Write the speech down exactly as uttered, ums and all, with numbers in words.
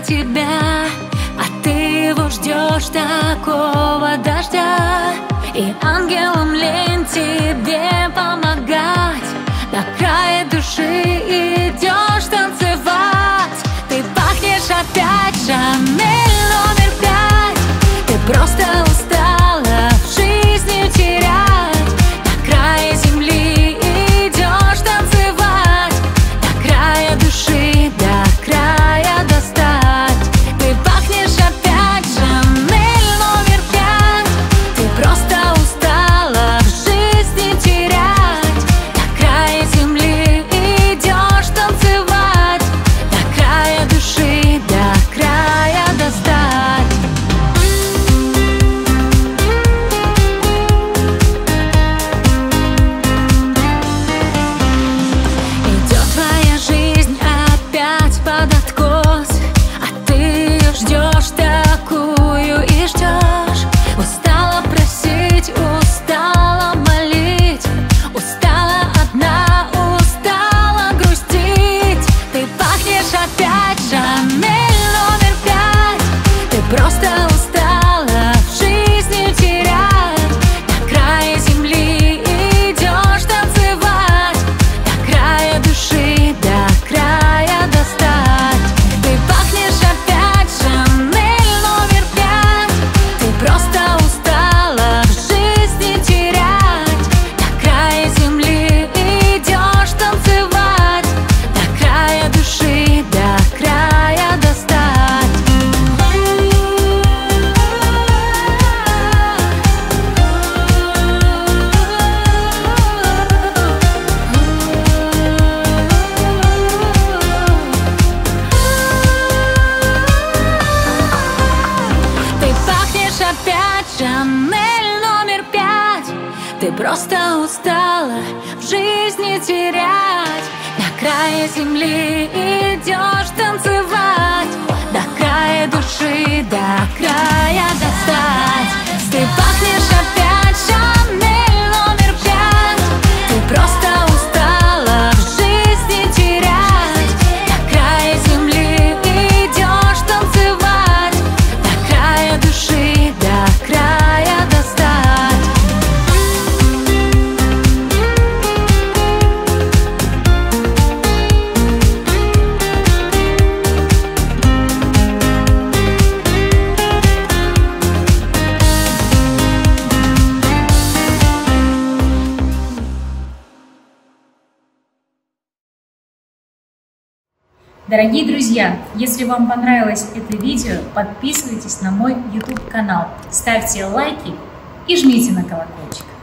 тебя, а ты его ждешь, такого дождя. И ангелам лень тебе помогать, до края души идешь танцевать. Ты пахнешь опять, Шанель номер пять. Ты просто устала в жизни терять, до края земли идешь танцевать, до края души, до края достать. Ты пахнешь опять, Шанель номер пять. Ты просто устала в жизни терять, до края земли идешь танцевать, до края души, до края достать. Идет твоя жизнь опять под откос, а ты ее ждешь такую и ждешь. Устала просить, устала молить, устала одна, устала грустить. Ты пахнешь опять, Шанель номер пять. Ты просто устала в жизни терять, до края земли идешь танцевать, до края души, до края достать. Ты пахнешь опять, Шанель номер пять. Ты просто устала в жизни терять, до края земли идешь танцевать, до края души, до края достать. Ты пахнешь опять, Шанель номер пять. Ты просто устала в жизни терять, до края земли идешь танцевать, до края души, до края достать. Ты пахнешь опять, Шанель номер пять. Ты просто устала в жизни терять, до края земли идешь танцевать, до края души, до края достать. Дорогие друзья, если вам понравилось это видео, подписывайтесь на мой YouTube канал, ставьте лайки и жмите на колокольчик.